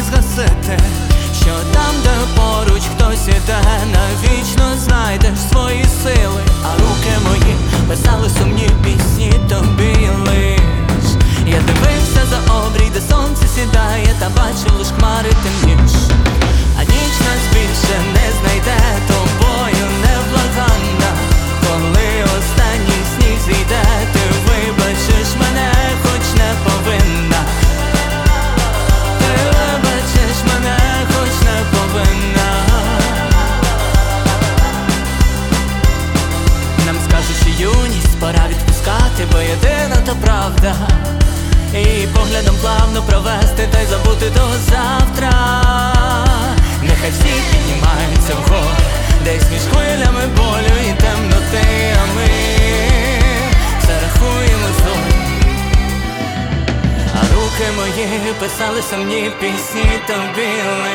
згасити, що там, де поруч хтось іде, навічно знайдеш свої сили. А руки мої писали сумні пісні тобі лиш. Я дивився за обрій, де сонце сідає, та бачив лиш хмари темніш. А ніч нас більше не знайде, тобою невблаганна. Коли останній сніг зійде, ти вибачиш мене, хоч не повинна. Ти вибачиш мене, хоч не повинна. Нам скажуть, що юність пора відпускати, бо єдина то правда. І поглядом плавно провести та й забути до завтра. Нехай всі піднімаються вгору, десь між хвилями болю і темноти, а ми все рахуємо зорі. А руки мої писали сумні пісні тобі